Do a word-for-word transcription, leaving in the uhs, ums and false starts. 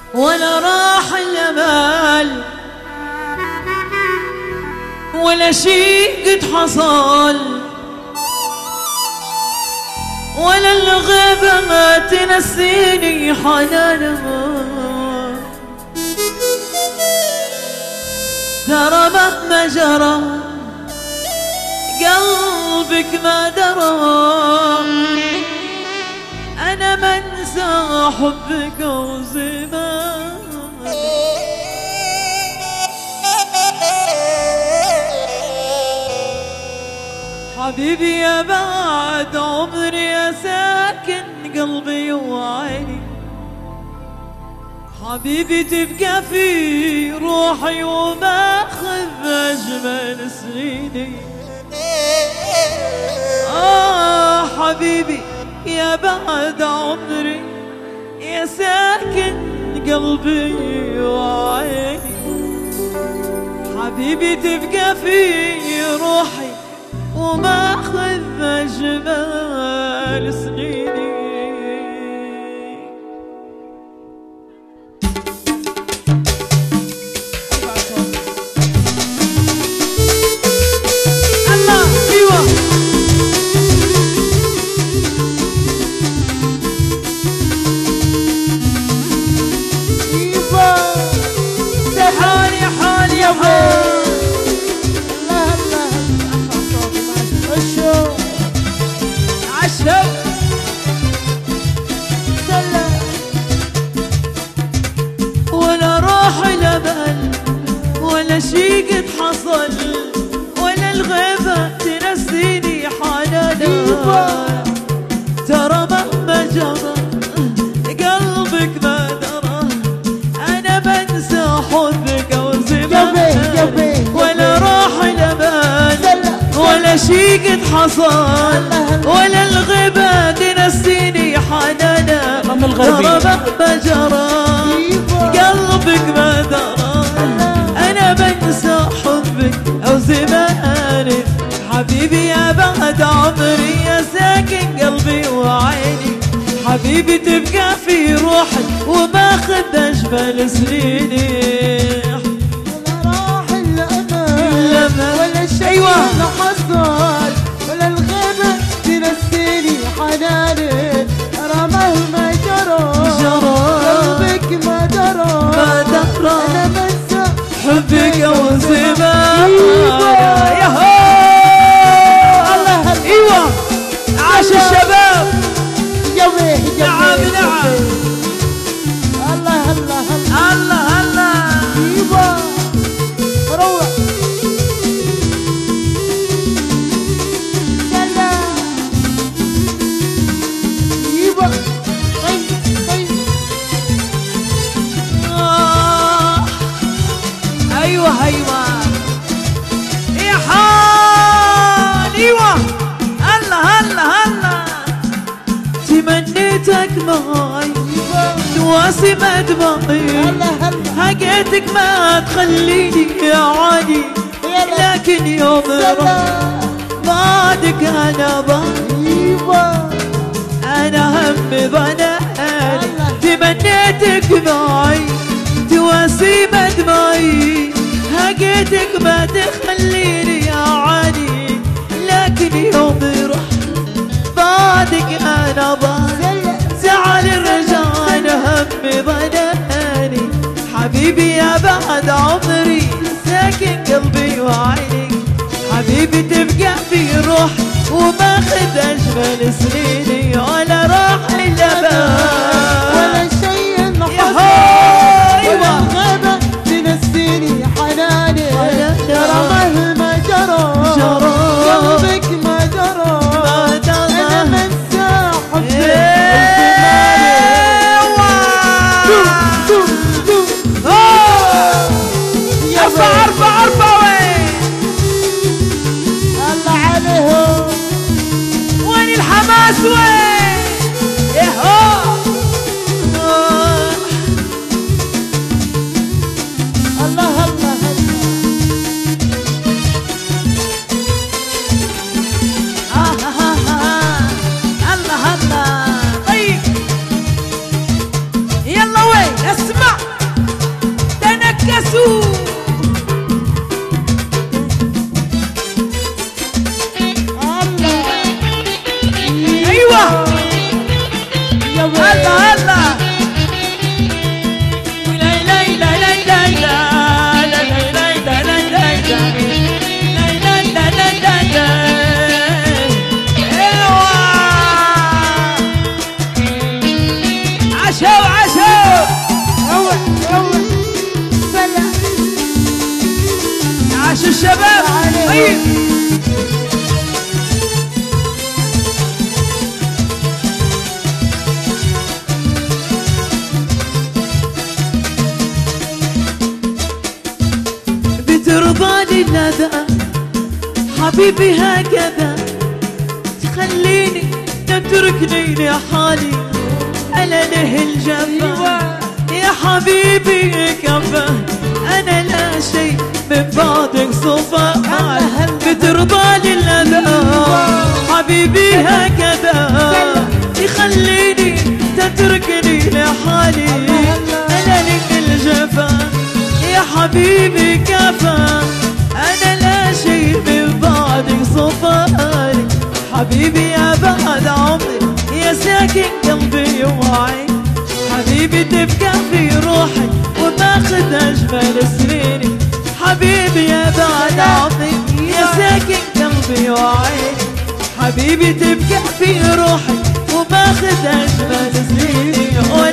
ولا راح الأمل ولا شي قد حصل، ولا الغيبة ما تنسيني حنانها. ترى مهما جرى قلبك ما درى، أنا ما انسى حبك وزمان. حبيبي يا بعد عمري يا ساكن قلبي وعيني، حبيبي تبقى في روحي وماخذ أجمل سنيني. آه حبيبي يا بعد عمري يا ساكن قلبي وعيني، حبيبي تبقى في روحي وماخذ أجمل سنيني. ولا راح الأمل ولا شي قد حصل، ولا الغيبة تنسيني حنانها. ترى مهما جرى قلبك ما درى، أنا بنسى حبك وزمان. ولا راح الأمل ولا شي قد حصل، ولا الغيبة تنسيني حنانها. ترى مهما جرى قلبك ما درى، أنا بنسى حبك أو زماني. حبيبي يا بعد عمري يا ساكن قلبي وعيني، حبيبي تبقى في روحي وماخذ أجمل سنيني. ولا راح الأمل ولا شي حصل، ولا الغيبة تنسيني حناني. ترى مهما جرى قلبك ما درى، ما درى أنا بنسى حبك وزمان. ياهو الله ايوه عاش الشباب. يومي نعم نعم الله الله الله الله ايوه روح سلام ايوه طيب طيب آه. ايوه ايوه يا حال ايوه الله الله الله. تمنيتك معي تواسي دموعي، حقيتك ما تخليني اعاني، لكن يوم راح بعدك انا باي. انا همي ظناني تمنيتك معي تواسي دموعي، حقيتك ما تخليني اعاني، لكن يوم راح بعدك انا باي. زعل الرجال همي ظناني، حبيبي يا بعد عمري ساكن قلبي وعيني، حبيبي تبقى في روح وماخذ أجمل سنيني. ولا راح الأبد ولا شي حصل، ولا الغيبة تنسيني حناني. ترى مهما جرى قلبك ما درى، أنا منسى حبك. ارفع ارفع ارفع وين الله عليهم، وين الحماس وين؟ يهو اسمع تنكسوا ايوه هلا هلا عاش الشباب طيب بترضاني الندى حبيبي هكذا تخليني تتركني لحالي ألا له الجفا يا حبيبي كفى أنا لا شيء من بعدك صفا بترضاني الأذى حبيبي هكذا يخليني تتركني لحالي أنا لك الجفا يا حبيبي كفى أنا لا شيء من بعدك صفا حبيبي يا بعد عمري يا ساكن قلبي وعي حبيبي تبقى في روحي وماخذ أجمل سنيني حبيبي يا بعد عمري يا ساكن قلبي وعيني حبيبي تبقى في روحي وماخذ أجمل سنيني